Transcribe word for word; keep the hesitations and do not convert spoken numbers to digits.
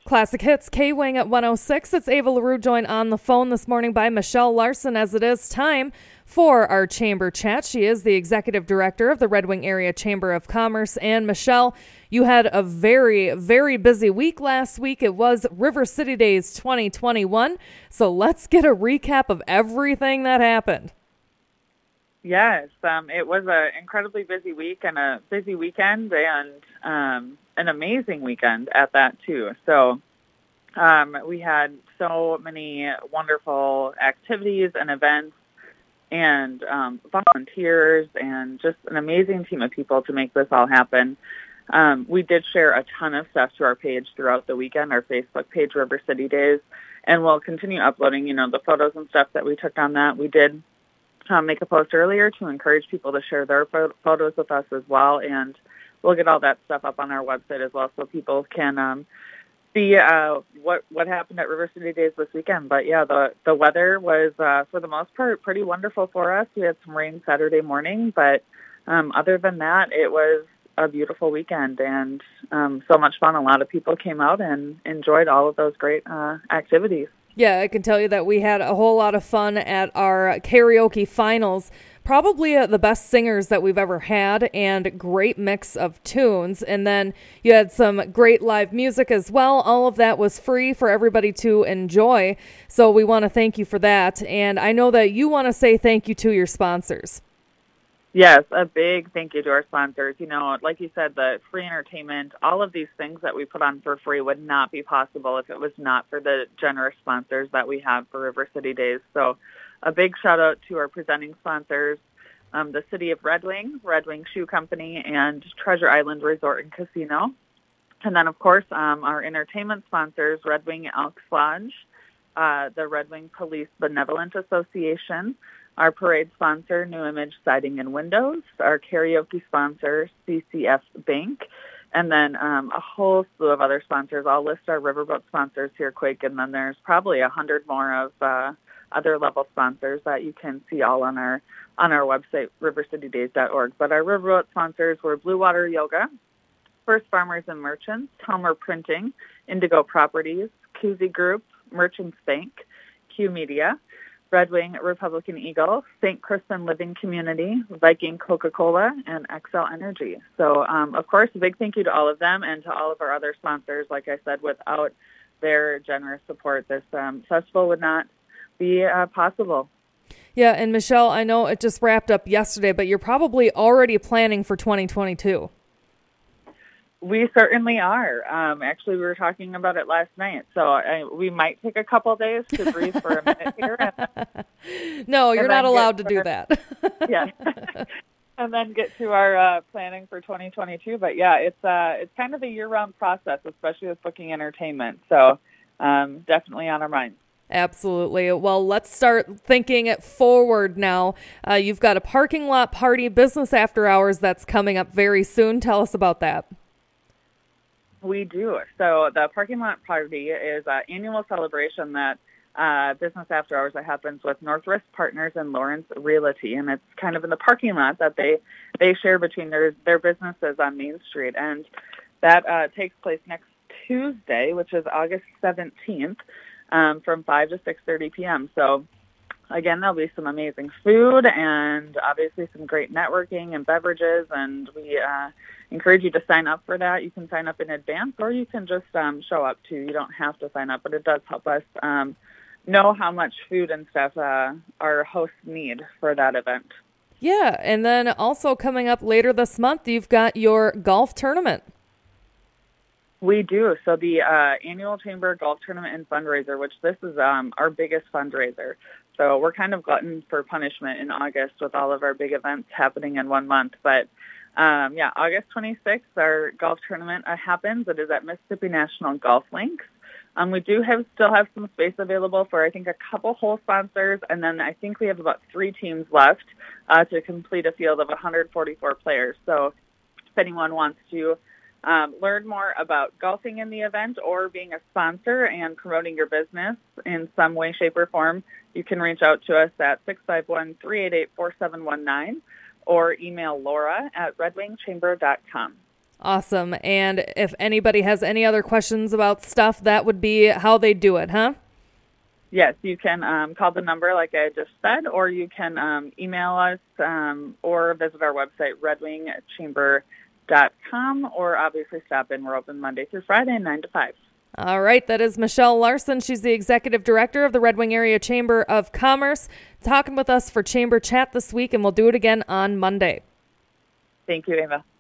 Classic Hits, K-Wing at one oh six. It's Ava LaRue, joined on the phone this morning by Michelle Larson, as it is time for our Chamber Chat. She is the Executive Director of the Red Wing Area Chamber of Commerce. And Michelle, you had a very, very busy week last week. It was River City Days twenty twenty-one. So let's get a recap of everything that happened. Yes, um, it was an incredibly busy week and a busy weekend, and um, an amazing weekend at that, too. So um, we had so many wonderful activities and events and um, volunteers and just an amazing team of people to make this all happen. Um, we did share a ton of stuff to our page throughout the weekend, our Facebook page, River City Days, and we'll continue uploading, you know, the photos and stuff that we took on that. We did Um, make a post earlier to encourage people to share their pho- photos with us as well, and we'll get all that stuff up on our website as well so people can um, see uh, what what happened at River City Days this weekend. But yeah, the the weather was uh, for the most part pretty wonderful for us. We had some rain Saturday morning, but um, other than that, it was a beautiful weekend and um, so much fun. A lot of people came out and enjoyed all of those great uh, activities. Yeah, I can tell you that we had a whole lot of fun at our karaoke finals. Probably uh, the best singers that we've ever had, and great mix of tunes. And then you had some great live music as well. All of that was free for everybody to enjoy. So we want to thank you for that. And I know that you want to say thank you to your sponsors. Yes, a big thank you to our sponsors. You know, like you said, the free entertainment, all of these things that we put on for free would not be possible if it was not for the generous sponsors that we have for River City Days. So a big shout out to our presenting sponsors, um, the City of Red Wing, Red Wing Shoe Company, and Treasure Island Resort and Casino. And then, of course, um, our entertainment sponsors, Red Wing Elks Lodge, uh, the Red Wing Police Benevolent Association, our parade sponsor, New Image Siding and Windows, our karaoke sponsor, C C F Bank, and then um, a whole slew of other sponsors. I'll list our riverboat sponsors here quick, and then there's probably a hundred more of uh, other level sponsors that you can see all on our on our website, river city days dot org. But our riverboat sponsors were Blue Water Yoga, First Farmers and Merchants, Helmer Printing, Indigo Properties, Kuzi Group, Merchants Bank, Q Media, Red Wing Republican Eagle, Saint Crispin Living Community, Viking Coca-Cola, and X L Energy. So, um, of course, a big thank you to all of them and to all of our other sponsors. Like I said, without their generous support, this um, festival would not be uh, possible. Yeah, and Michelle, I know it just wrapped up yesterday, but you're probably already planning for twenty twenty-two. We certainly are. Um, actually, we were talking about it last night, so I, we might take a couple days to breathe for a minute here. And, no, you're not allowed to our, do that. Yeah, and then get to our uh, planning for twenty twenty-two. But yeah, it's uh, it's kind of a year-round process, especially with booking entertainment. So um, definitely on our minds. Absolutely. Well, let's start thinking it forward now. Uh, you've got a parking lot party, business after hours that's coming up very soon. Tell us about that. We do. So the parking lot party is an annual celebration that uh, business after hours that happens with Northwest Partners and Lawrence Realty, and it's kind of in the parking lot that they they share between their their businesses on Main Street, and that uh, takes place next Tuesday, which is August seventeenth, um, from five to six thirty p.m. So again, there'll be some amazing food and obviously some great networking and beverages, and we uh, encourage you to sign up for that. You can sign up in advance, or you can just um, show up too. You don't have to sign up, but it does help us um, know how much food and stuff uh, our hosts need for that event. Yeah, and then also coming up later this month, you've got your golf tournament. We do. So the uh, annual Chamber Golf Tournament and Fundraiser, which this is um, our biggest fundraiser. So we're kind of glutton for punishment in August with all of our big events happening in one month. But um, yeah, August twenty-sixth, our golf tournament uh, happens. It is at Mississippi National Golf Links. Um, we do have still have some space available for, I think, a couple hole sponsors. And then I think we have about three teams left uh, to complete a field of one hundred forty-four players. So if anyone wants to Um, learn more about golfing in the event or being a sponsor and promoting your business in some way, shape, or form, you can reach out to us at six five one, three eight eight, four seven one nine or email Laura at red wing chamber dot com. Awesome. And if anybody has any other questions about stuff, that would be how they do it, huh? Yes, you can um, call the number like I just said, or you can um, email us um, or visit our website, red wing chamber dot com, or obviously stop in. We're open Monday through Friday, nine to five. All right, that is Michelle Larson. She's the executive director of the Red Wing Area Chamber of Commerce, talking with us for Chamber Chat this week, and we'll do it again on Monday. Thank you, Ava.